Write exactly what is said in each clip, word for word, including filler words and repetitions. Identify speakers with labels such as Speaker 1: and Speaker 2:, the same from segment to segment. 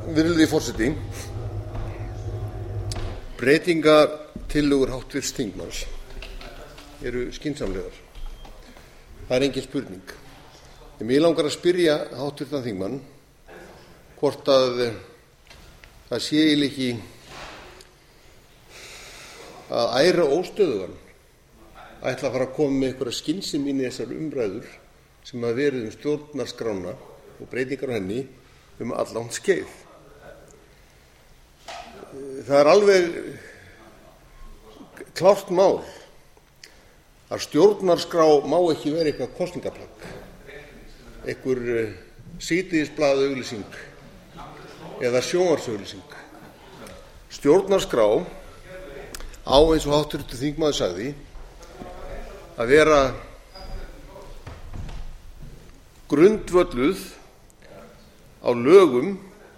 Speaker 1: Virðulegi forseti. Breytingartillögur háttvirts þingmanns eru skynsamlegar. Það er engin spurning. En mig langar að spyrja háttvirtan þingmann hvort að það sé eiginlega ekki að æra óstöðugan ætla að fara að koma með einhverja skynsemi inn í þessar umræður sem hafa verið um stjórnarskrána og breytingar á henni um allangt skeið. Það er alveg klárt mál að stjórnarskrá má ekki vera eitthvað kosningaplagg, einhver síðdegisblað auglýsing eða sjónvarpsauglýsing. Stjórnarskrá á, eins og háttvirtur þingmaður sagði, að vera grundvölluð á lögum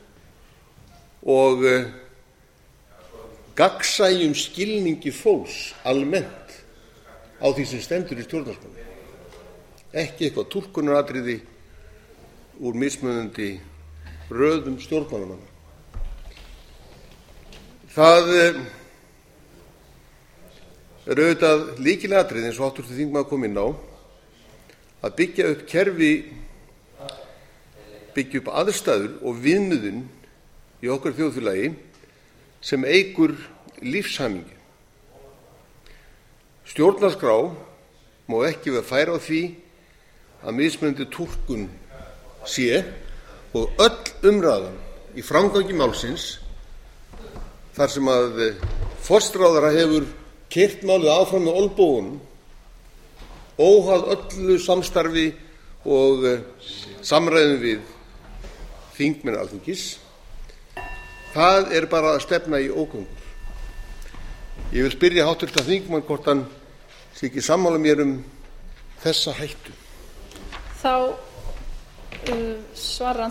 Speaker 1: og gagnsæjum skilningi fólks almennt á því sem stendur í stjórnarskránni. Ekki eitthvað túlkunaratriði úr mismunandi röðum stjórnmálamanna. Það er auðvitað lykilatriði, eins og háttvirtur þingmaður kom inn á, að byggja upp kerfi, byggja upp aðstæður og viðmiðun í okkar þjóðfélagi sem eykur lífshamingju. Stjórnarskrá má ekki vera færa á því að mismunandi túlkun sé og öll umræðan í framgangi málsins, þar sem að forsætisráðherra hefur keyrt málið áfram með olnbogunum, óháð öllu samstarfi og samræðum við þingmenn Alþingis, það er bara að stefna í ógöngur. Ég vil spyrja háttvirtan þingmann hvort hann sé ekki sammála mér um þessa hættu.
Speaker 2: Þá uh, svarar